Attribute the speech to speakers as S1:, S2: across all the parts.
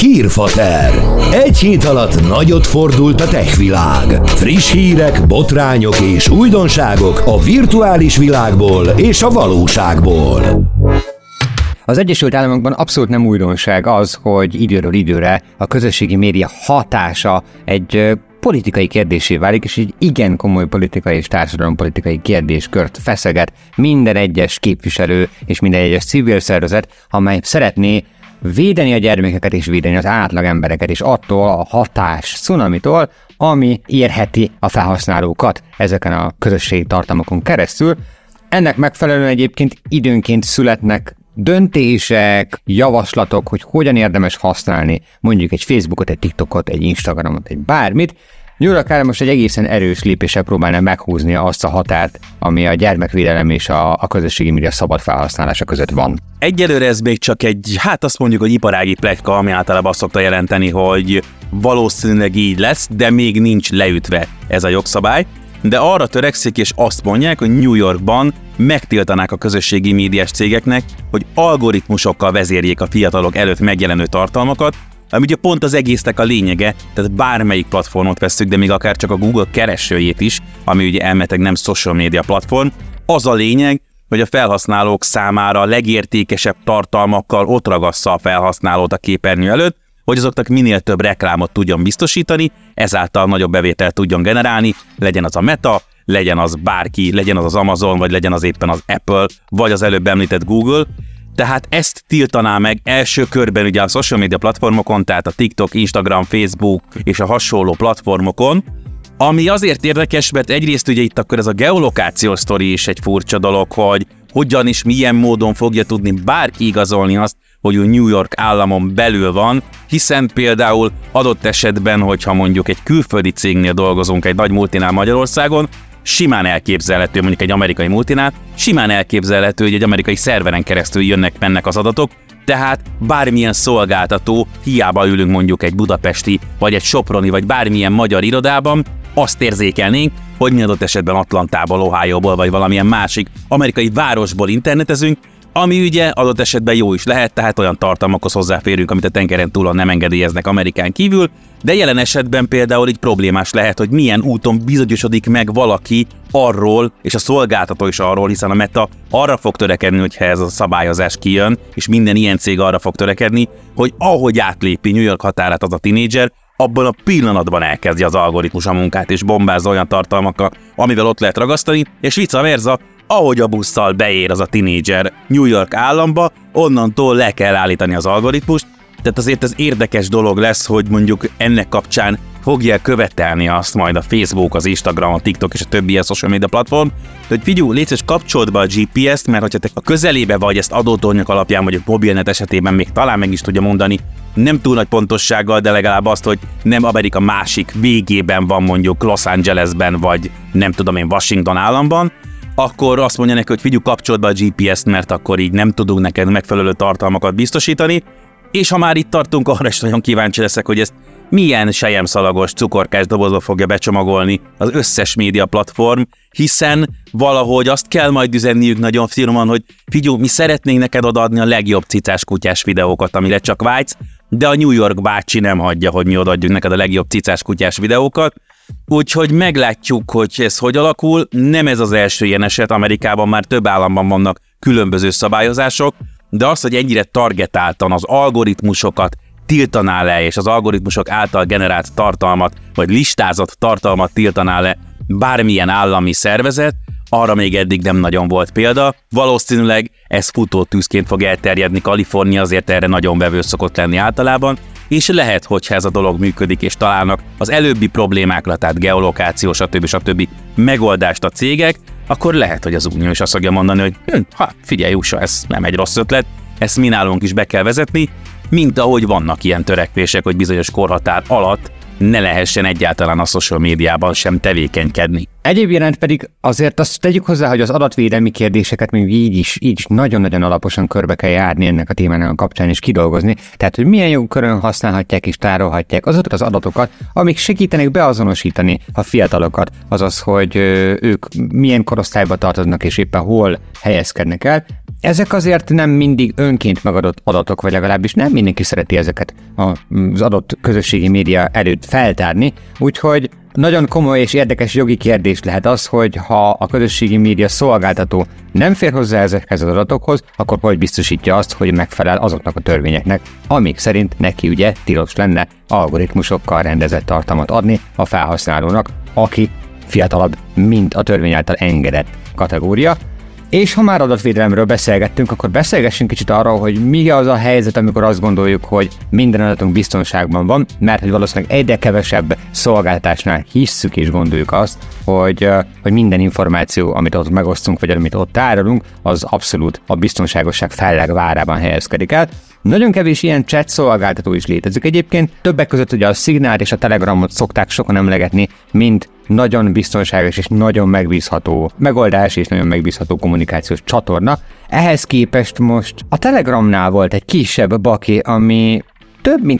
S1: Hírfater. Egy hét alatt nagyot fordult a tech világ. Friss hírek, botrányok és újdonságok a virtuális világból és a valóságból.
S2: Az Egyesült Államokban abszolút nem újdonság az, hogy időről időre a közösségi média hatása egy politikai kérdéssé válik, és egy igen komoly politikai és társadalompolitikai kérdéskört feszeget minden egyes képviselő és minden egyes civil szervezet, amely szeretné védeni a gyermekeket és védeni az átlag embereket és attól a hatás cunamitól, ami érheti a felhasználókat ezeken a közösségi tartalmakon keresztül. Ennek megfelelően egyébként időnként születnek döntések, javaslatok, hogy hogyan érdemes használni mondjuk egy Facebookot, egy TikTokot, egy Instagramot, egy bármit. New York állam most egy egészen erős lépéssel próbálna meghúzni azt a határt, ami a gyermekvédelem és a közösségi média szabad felhasználása között van.
S3: Egyelőre ez még csak egy, azt mondjuk, hogy iparági pletyka, ami általában azt szokta jelenteni, hogy valószínűleg így lesz, de még nincs leütve ez a jogszabály. De arra törekszik, és azt mondják, hogy New Yorkban megtiltanák a közösségi médiás cégeknek, hogy algoritmusokkal vezérjék a fiatalok előtt megjelenő tartalmakat, ami ugye pont az egésznek a lényege, tehát bármelyik platformot vesszük, de még akár csak a Google keresőjét is, ami ugye elméletileg nem social media platform, az a lényeg, hogy a felhasználók számára a legértékesebb tartalmakkal ott ragassza a felhasználót a képernyő előtt, hogy azoknak minél több reklámot tudjon biztosítani, ezáltal nagyobb bevételt tudjon generálni, legyen az a Meta, legyen az bárki, legyen az az Amazon, vagy legyen az éppen az Apple, vagy az előbb említett Google. Tehát ezt tiltaná meg első körben ugye a social media platformokon, tehát a TikTok, Instagram, Facebook és a hasonló platformokon, ami azért érdekes, mert egyrészt ugye itt akkor ez a geolokációs sztori is egy furcsa dolog, hogy hogyan és milyen módon fogja tudni bárki igazolni azt, hogy ő New York államon belül van, hiszen például adott esetben, hogyha mondjuk egy külföldi cégnél dolgozunk, egy nagy multinál Magyarországon, simán elképzelhető, mondjuk egy amerikai multinál, simán elképzelhető, hogy egy amerikai szerveren keresztül mennek az adatok, tehát bármilyen szolgáltató, hiába ülünk mondjuk egy budapesti, vagy egy soproni, vagy bármilyen magyar irodában, azt érzékelnénk, hogy mi adott esetben Atlantából, Ohioból, vagy valamilyen másik amerikai városból internetezünk, ami ugye adott esetben jó is lehet, tehát olyan tartalmakhoz hozzáférünk, amit a tengeren túlon nem engedélyeznek Amerikán kívül, de jelen esetben például így problémás lehet, hogy milyen úton bizonyosodik meg valaki arról, és a szolgáltató is arról, hiszen a Meta arra fog törekedni, hogyha ez a szabályozás kijön, és minden ilyen cég arra fog törekedni, hogy ahogy átlépi New York határát az a tinédzser, abban a pillanatban elkezdi az algoritmus a munkát, és bombázza olyan tartalmakkal, amivel ott lehet ragasztani, és vice versa, ahogy a busszal beér az a tinédzser New York államba, onnantól le kell állítani az algoritmust. Tehát azért ez érdekes dolog lesz, hogy mondjuk ennek kapcsán fogja követelni azt majd a Facebook, az Instagram, a TikTok és a többi ilyen social media platform, hogy figyelj, légy szíves, kapcsold be a GPS-t, mert hogyha te a közelébe vagy, ezt adótornyok alapján, vagy a mobilnet esetében még talán meg is tudja mondani, nem túl nagy pontossággal, de legalább azt, hogy nem Amerika másik végében van mondjuk Los Angelesben, vagy nem tudom én Washington államban, akkor azt mondja neki, hogy figyelj, kapcsold be a GPS-t, mert akkor így nem tudunk neked megfelelő tartalmakat biztosítani, és ha már itt tartunk, arra is nagyon kíváncsi leszek, hogy ezt milyen selyemszalagos, cukorkás dobozba fogja becsomagolni az összes média platform, hiszen valahogy azt kell majd üzenniük nagyon finoman, hogy figyelj, mi szeretnénk neked odaadni a legjobb cicás kutyás videókat, amire csak vágysz, de a New York bácsi nem hagyja, hogy mi odaadjuk neked a legjobb cicás kutyás videókat. Úgyhogy meglátjuk, hogy ez hogy alakul. Nem ez az első ilyen eset, Amerikában már több államban vannak különböző szabályozások, de az, hogy ennyire targetáltan az algoritmusokat tiltaná le, és az algoritmusok által generált tartalmat, vagy listázott tartalmat tiltaná le bármilyen állami szervezet, arra még eddig nem nagyon volt példa. Valószínűleg ez futótűzként fog elterjedni, Kalifornia azért erre nagyon vevő szokott lenni általában, és lehet, hogyha ez a dolog működik, és találnak az előbbi problémákra, tehát geolokáció, stb. Megoldást a cégek, akkor lehet, hogy az Unió is azt fogja mondani, hogy figyelj, USA, ez nem egy rossz ötlet, ezt mi nálunk is be kell vezetni, mint ahogy vannak ilyen törekvések, hogy bizonyos korhatár alatt ne lehessen egyáltalán a social médiában sem tevékenykedni.
S2: Egyéb iránt pedig azért azt tegyük hozzá, hogy az adatvédelmi kérdéseket még így is nagyon-nagyon alaposan körbe kell járni ennek a témának a kapcsán és kidolgozni. Tehát, hogy milyen jogkörön használhatják és tárolhatják azokat az adatokat, amik segítenek beazonosítani a fiatalokat, azaz, hogy ők milyen korosztályba tartoznak és éppen hol helyezkednek el. Ezek azért nem mindig önként megadott adatok, vagy legalábbis nem mindenki szereti ezeket az adott közösségi média előtt feltárni, úgyhogy nagyon komoly és érdekes jogi kérdés lehet az, hogy ha a közösségi média szolgáltató nem fér hozzá ezekhez az adatokhoz, akkor hogy biztosítja azt, hogy megfelel azoknak a törvényeknek, amik szerint neki ugye tilos lenne algoritmusokkal rendezett tartalmat adni a felhasználónak, aki fiatalabb, mint a törvény által engedett kategória. És ha már adatvédelemről beszélgettünk, akkor beszélgessünk kicsit arról, hogy mi az a helyzet, amikor azt gondoljuk, hogy minden adatunk biztonságban van, mert hogy valószínűleg egyre kevesebb szolgáltatásnál hisszük és gondoljuk azt, hogy minden információ, amit ott megosztunk, vagy amit ott tárolunk, az abszolút a biztonságosság fellegvárában helyezkedik el. Nagyon kevés ilyen chat szolgáltató is létezik egyébként, többek között ugye a Signalt és a Telegramot szokták sokan emlegetni, mint nagyon biztonságos és nagyon megbízható megoldás és nagyon megbízható kommunikációs csatorna. Ehhez képest most a Telegramnál volt egy kisebb baki, ami több mint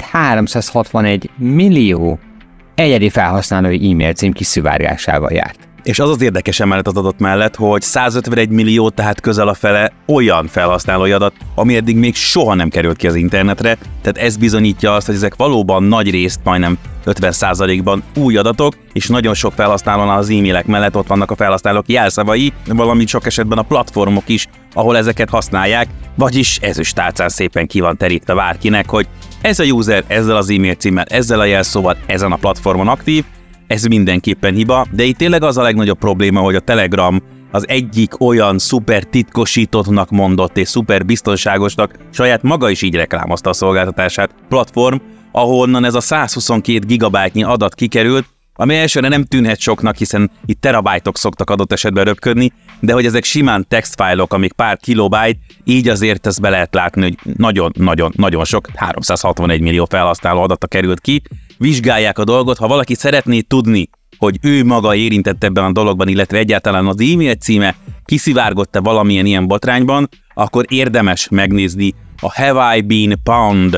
S2: 361 millió egyedi felhasználói e-mail cím kiszivárgásával járt.
S3: És az érdekes emellett az adat mellett, hogy 151 millió, tehát közel a fele olyan felhasználói adat, ami eddig még soha nem került ki az internetre, tehát ez bizonyítja azt, hogy ezek valóban nagy részt, majdnem 50%-ban új adatok, és nagyon sok felhasználónál az e-mailek mellett ott vannak a felhasználók jelszavai, valamint sok esetben a platformok is, ahol ezeket használják, vagyis ezüstálcán szépen ki van terítve bárkinek, hogy ez a user ezzel az e-mail címmel, ezzel a jelszóval ezen a platformon aktív. Ez mindenképpen hiba, de itt tényleg az a legnagyobb probléma, hogy a Telegram az egyik olyan szuper titkosítottnak mondott és szuper biztonságosnak, saját maga is így reklámozta a szolgáltatását, platform, ahonnan ez a 122 gigabájtnyi adat kikerült, ami elsőre nem tűnhet soknak, hiszen itt terabájtok szoktak adott esetben röpködni, de hogy ezek simán textfájlok, amik pár kilobájt, így azért ezt be lehet látni, hogy nagyon sok, 361 millió felhasználó adata került ki. Vizsgálják a dolgot, ha valaki szeretné tudni, hogy ő maga érintett ebben a dologban, illetve egyáltalán az e-mail címe kiszivárgott-e valamilyen ilyen botrányban, akkor érdemes megnézni a Have I Been Pwned,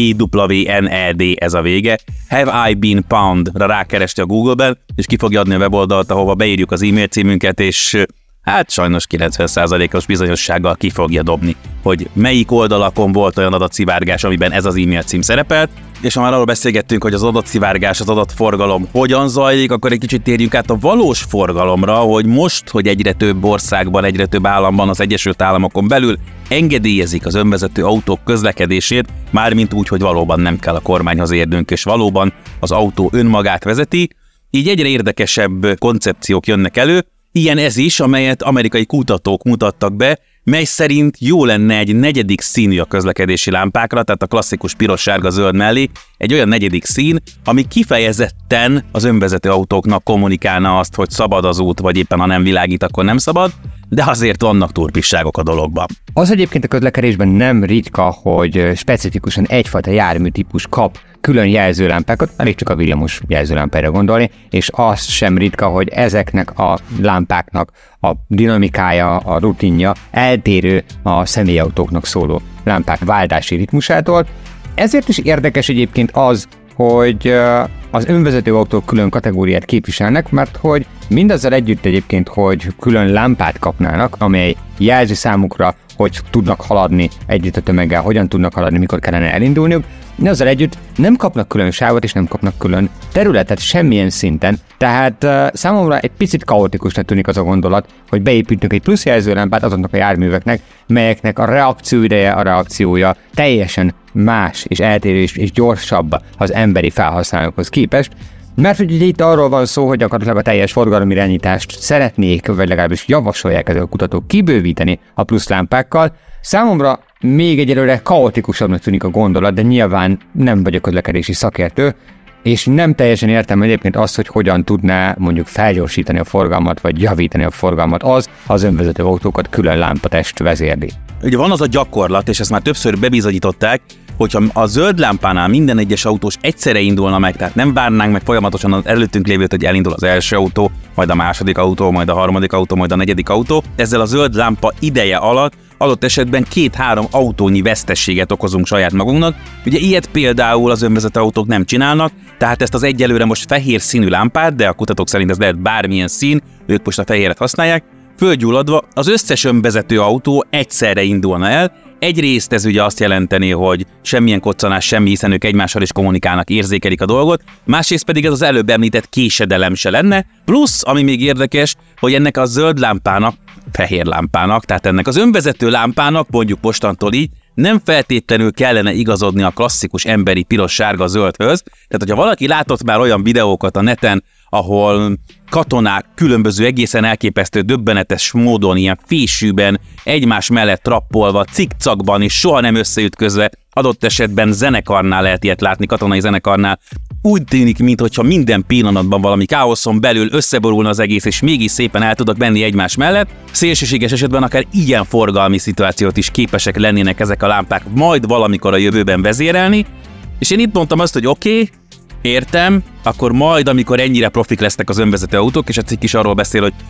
S3: PWNED ez a vége, Have I Been Pwned-ra rákeresti a Google-ben, és ki fogja adni a weboldalt, ahova beírjuk az e-mail címünket, és hát sajnos 90%-os bizonyossággal ki fogja dobni, hogy melyik oldalakon volt olyan adatszivárgás, amiben ez az e-mail cím szerepelt, és ha már arról beszélgettünk, hogy az adatszivárgás, az adatforgalom hogyan zajlik, akkor egy kicsit térjünk át a valós forgalomra, hogy most, hogy egyre több országban, egyre több államban, az Egyesült Államokon belül engedélyezik az önvezető autók közlekedését, mármint úgy, hogy valóban nem kell a kormányhoz érnünk, és valóban az autó önmagát vezeti, így egyre érdekesebb koncepciók jönnek elő, ilyen ez is, amelyet amerikai kutatók mutattak be, mely szerint jó lenne egy negyedik színű a közlekedési lámpákra, tehát a klasszikus piros-sárga-zöld mellé egy olyan negyedik szín, ami kifejezetten az önvezető autóknak kommunikálna azt, hogy szabad az út, vagy éppen ha nem világít, akkor nem szabad, de azért vannak turpisságok a dologban.
S2: Az egyébként a közlekedésben nem ritka, hogy specifikusan egyfajta járműtípus kap külön jelzőlámpákat, elég csak a villamos jelzőlámpára gondolni, és az sem ritka, hogy ezeknek a lámpáknak a dinamikája, a rutinja eltérő a személyautóknak szóló lámpák váltási ritmusától. Ezért is érdekes egyébként az, hogy az önvezető autók külön kategóriát képviselnek, mert hogy mindazzal együtt egyébként, hogy külön lámpát kapnának, amely jelzi számukra, hogy tudnak haladni együtt a tömeggel, hogyan tudnak haladni, mikor kellene elindulniuk, de azzal együtt nem kapnak külön sávot és nem kapnak külön területet semmilyen szinten, tehát számomra egy picit kaotikusnak tűnik az a gondolat, hogy beépítünk egy plusz jelzőlámpát azoknak a járműveknek, melyeknek a reakcióideje, a reakciója teljesen más és eltérő és gyorsabb az emberi felhasználókhoz képest, mert ugye itt arról van szó, hogy gyakorlatilag a teljes forgalomirányítást szeretnék, vagy legalábbis javasolják ezek a kutatók kibővíteni a pluszlámpákkal. Számomra még egyelőre kaotikusabbnak tűnik a gondolat, de nyilván nem vagyok közlekedési szakértő, és nem teljesen értem egyébként azt, hogy hogyan tudná mondjuk felgyorsítani a forgalmat, vagy javítani a forgalmat az önvezető autókat külön lámpatest vezérli.
S3: Ugye van az a gyakorlat, és ezt már többször bebizonyították, hogyha a zöld lámpánál minden egyes autós egyszerre indulna meg, tehát nem várnánk meg folyamatosan az előttünk lévőt, hogy elindul az első autó, majd a második autó, majd a harmadik autó, majd a negyedik autó, ezzel a zöld lámpa ideje alatt adott esetben 2-3 autónyi vesztességet okozunk saját magunknak. Ugye ilyet például az önvezető autók nem csinálnak, tehát ezt az egyelőre most fehér színű lámpát, de a kutatók szerint ez lehet bármilyen szín, ők most a fehéret használják, Földgyulladva az összes önvezető autó egyszerre indulna el. Egyrészt ez ugye azt jelenteni, hogy semmilyen koccanás, semmi, hiszen ők egymással is kommunikálnak, érzékelik a dolgot, másrészt pedig ez az előbb említett késedelem se lenne, plusz, ami még érdekes, hogy ennek a zöld lámpának, fehér lámpának, tehát ennek az önvezető lámpának, mondjuk mostantól így, nem feltétlenül kellene igazodni a klasszikus emberi piros-sárga-zöldhöz. Tehát, hogyha valaki látott már olyan videókat a neten, ahol katonák különböző egészen elképesztő döbbenetes módon, ilyen fésűben, egymás mellett trappolva, cikcakban és soha nem összeütközve, adott esetben zenekarnál lehet ilyet látni, katonai zenekarnál, úgy tűnik, mintha minden pillanatban valami káoszon belül összeborulna az egész, és mégis szépen el tudok menni egymás mellett. Szélsőséges esetben akár ilyen forgalmi szituációt is képesek lennének ezek a lámpák majd valamikor a jövőben vezérelni. És én itt mondtam azt, hogy oké, értem, akkor majd, amikor ennyire profik lesznek az önvezető autók, és a cikk is arról beszél, hogy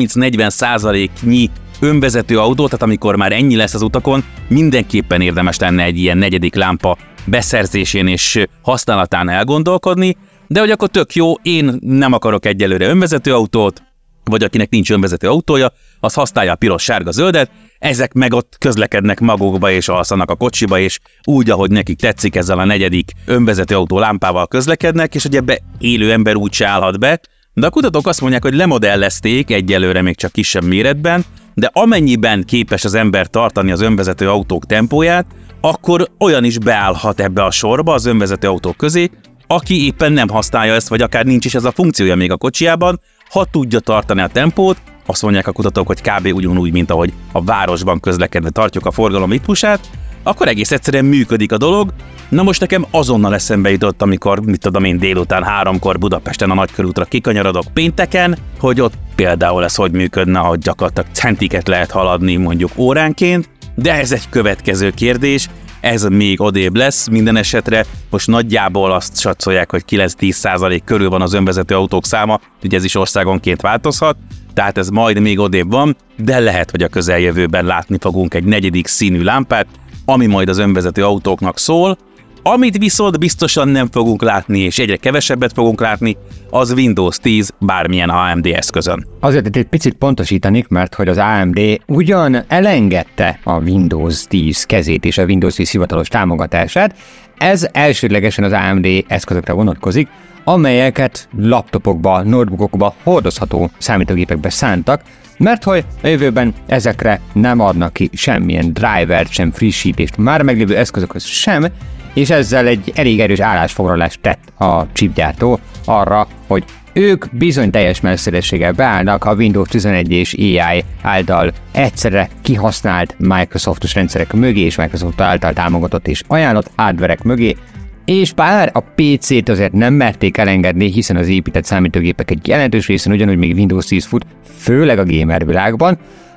S3: 30-40%-nyi önvezető autó, tehát amikor már ennyi lesz az utakon, mindenképpen érdemes lenne egy ilyen negyedik lámpa beszerzésén és használatán elgondolkodni, de hogy akkor tök jó, én nem akarok egyelőre önvezető autót, vagy akinek nincs önvezető autója, az használja a piros-sárga-zöldet, ezek meg ott közlekednek magukba és alszanak a kocsiba, és úgy, ahogy nekik tetszik, ezzel a negyedik önvezető autó lámpával közlekednek, és hogy ebbe élő ember úgy se állhat be, de a kutatók azt mondják, hogy lemodellezték egyelőre még csak kisebb méretben, de amennyiben képes az ember tartani az önvezető autók tempóját, akkor olyan is beállhat ebbe a sorba az önvezető autók közé, aki éppen nem használja ezt, vagy akár nincs is ez a funkciója még a kocsijában, ha tudja tartani a tempót, azt mondják a kutatók, hogy kb. Ugyanúgy, mint ahogy a városban közlekedve tartjuk a forgalom ritmusát, akkor egész egyszerűen működik a dolog. Na most nekem azonnal eszembe jutott, amikor, mit tudom én, délután 3-kor Budapesten a Nagykörútra kikanyarodok pénteken, hogy ott például ez hogy működne, hogy gyakorlatilag centiket lehet haladni mondjuk óránként, de ez egy következő kérdés, ez még odébb lesz, minden esetre most nagyjából azt satszolják, hogy 9-10% körül van az önvezető autók száma, ugye ez is országonként változhat, tehát ez majd még odébb van, de lehet, hogy a közeljövőben látni fogunk egy negyedik színű lámpát, ami majd az önvezető autóknak szól. Amit viszont biztosan nem fogunk látni, és egyre kevesebbet fogunk látni, az Windows 10 bármilyen AMD eszközön.
S2: Azért egy picit pontosítanék, mert hogy az AMD ugyan elengedte a Windows 10 kezét és a Windows 10 hivatalos támogatását, ez elsődlegesen az AMD eszközökre vonatkozik, amelyeket laptopokba, notebookokba, hordozható számítógépekbe szántak, mert hogy a jövőben ezekre nem adnak ki semmilyen drivert, sem frissítést, már meglévő eszközökhöz sem, és ezzel egy elég erős állásfoglalást tett a chipgyártó arra, hogy ők bizony teljes messzélességgel beállnak a Windows 11 és AI által egyszerre kihasznált Microsoftos rendszerek mögé és Microsoft által támogatott és ajánlott hardverek mögé, és bár a PC-t azért nem merték elengedni, hiszen az épített számítógépek egy jelentős részen ugyanúgy még Windows 10 fut, főleg a gamer világban,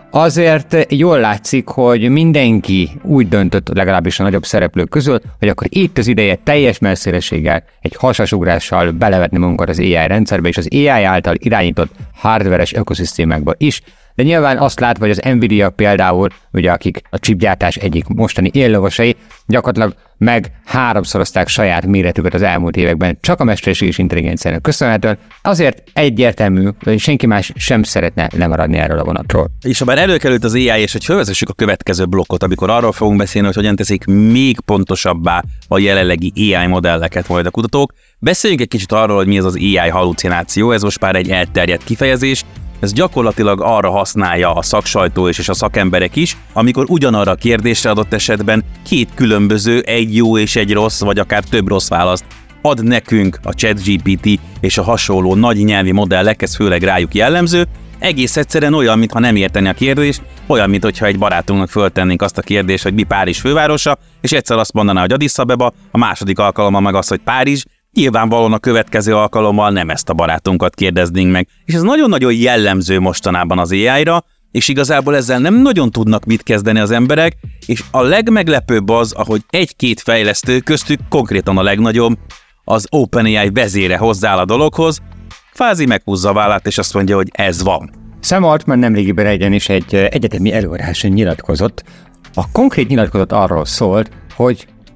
S2: azért jól látszik, hogy mindenki úgy döntött, legalábbis a nagyobb szereplők közül, hogy akkor itt az ideje teljes messzélességgel, egy hasasugrással belevetni magunkat az AI rendszerbe és az AI által irányított hardveres ökoszisztémákba is, de nyilván azt látva, hogy az Nvidia például, ugye akik a chipgyártás egyik mostani éllovasai, gyakorlatilag meg háromszorozták saját méretüket az elmúlt években csak a mesterséges intelligenciának köszönhetően, azért egyértelmű, hogy senki más sem szeretne lemaradni erről a vonatról.
S3: És ha már előkerült az AI, és hogy felvezessük a következő blokkot, amikor arról fogunk beszélni, hogy hogyan teszik még pontosabbá a jelenlegi AI modelleket majd a kutatók, beszéljünk egy kicsit arról, hogy mi ez az AI hallucináció, ez most már egy elterjedt kifejezés. Ez gyakorlatilag arra használja a szaksajtó és a szakemberek is, amikor ugyanarra a kérdésre adott esetben két különböző, egy jó és egy rossz, vagy akár több rossz választ ad nekünk a ChatGPT és a hasonló nagy nyelvi modellek, ez főleg rájuk jellemző, egész egyszerűen olyan, mintha nem érteni a kérdést, olyan, mintha egy barátunknak föltennénk azt a kérdést, hogy mi Párizs fővárosa, és egyszer azt mondaná, hogy Addis Abeba, a második alkalommal meg az, hogy Párizs. Nyilvánvalóan a következő alkalommal nem ezt a barátunkat kérdeznénk meg. És ez nagyon-nagyon jellemző mostanában az AI-ra, és igazából ezzel nem nagyon tudnak mit kezdeni az emberek, és a legmeglepőbb az, ahogy egy-két fejlesztő, köztük konkrétan a legnagyobb, az OpenAI vezére hozzááll a dologhoz, kvázi meghúzza a vállát, és azt mondja, hogy ez van.
S2: Sam Altman nemrégiben egyenis egy egyetemi előadáson nyilatkozott. A konkrét nyilatkozat arról szólt, hogy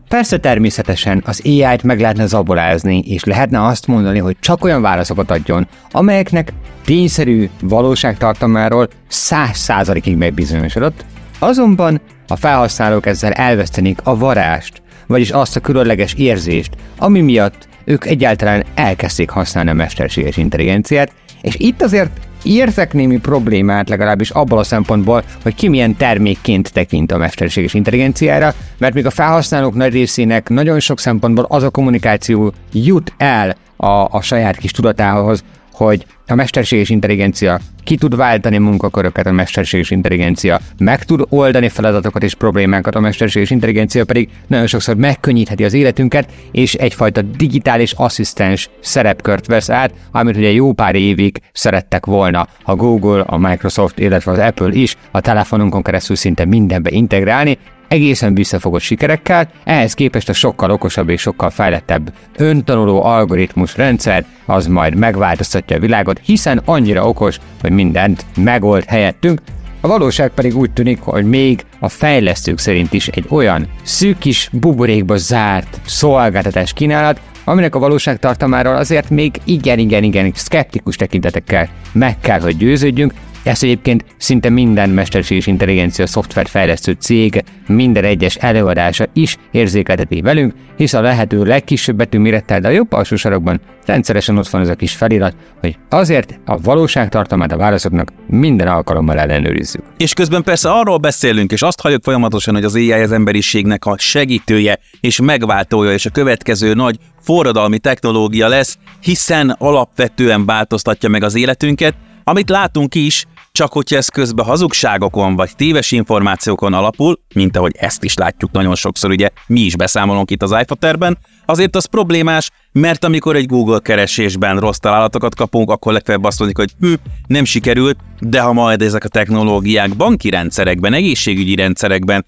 S2: Persze természetesen az AI-t meg lehetne zabolázni, és lehetne azt mondani, hogy csak olyan válaszokat adjon, amelyeknek tényszerű valóságtartalmáról 100%-ig megbizonyosodott, azonban a felhasználók ezzel elvesztenék a varást, vagyis azt a különleges érzést, ami miatt ők egyáltalán elkezdték használni a mesterséges intelligenciát, és itt azért érzek némi problémát legalábbis abból a szempontból, hogy ki milyen termékként tekint a mesterséges intelligenciára, mert még a felhasználók nagy részének nagyon sok szempontból az a kommunikáció jut el a saját kis tudatához, hogy a mesterséges intelligencia ki tud váltani munkaköröket, a mesterséges intelligencia meg tud oldani feladatokat és problémákat, a mesterséges intelligencia pedig nagyon sokszor megkönnyítheti az életünket, és egyfajta digitális asszisztens szerepkört vesz át, amit ugye jó pár évig szerettek volna a Google, a Microsoft, illetve az Apple is a telefonunkon keresztül szinte mindenbe integrálni, egészen visszafogott sikerekkel, ehhez képest a sokkal okosabb és sokkal fejlettebb öntanuló algoritmus rendszer az majd megváltoztatja a világot, hiszen annyira okos, hogy mindent megold helyettünk. A valóság pedig úgy tűnik, hogy még a fejlesztők szerint is egy olyan szűk kis buborékba zárt szolgáltatás kínálat, aminek a valóságtartalmáról azért még igen szkeptikus tekintetekkel meg kell, hogy győződjünk. Ezt egyébként szinte minden mesterséges intelligencia szoftverfejlesztő cég minden egyes előadása is érzékelteti velünk, hisz a lehető legkisebb betűmérettel, de a jobb alsó sarokban rendszeresen ott van ez a kis felirat, hogy azért a valóságtartalmát a válaszoknak minden alkalommal ellenőrizzük.
S3: És közben persze arról beszélünk, és azt halljuk folyamatosan, hogy az AI az emberiségnek a segítője és megváltója, és a következő nagy forradalmi technológia lesz, hiszen alapvetően változtatja meg az életünket, amit látunk is, csak hogyha ez közben hazugságokon vagy téves információkon alapul, mint ahogy ezt is látjuk nagyon sokszor, ugye mi is beszámolunk itt az iFaterben, azért az problémás, mert amikor egy Google keresésben rossz találatokat kapunk, akkor legfeljebb azt mondjuk, hogy nem sikerült, de ha majd ezek a technológiák banki rendszerekben, egészségügyi rendszerekben,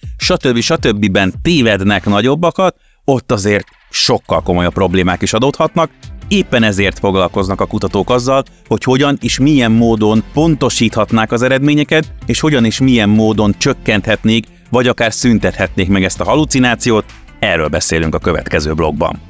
S3: stb. Tévednek nagyobbakat, ott azért sokkal komolyabb problémák is adódhatnak. Éppen ezért foglalkoznak a kutatók azzal, hogy hogyan és milyen módon pontosíthatnák az eredményeket, és hogyan és milyen módon csökkenthetnék, vagy akár szüntethetnék meg ezt a halucinációt. Erről beszélünk a következő blogban.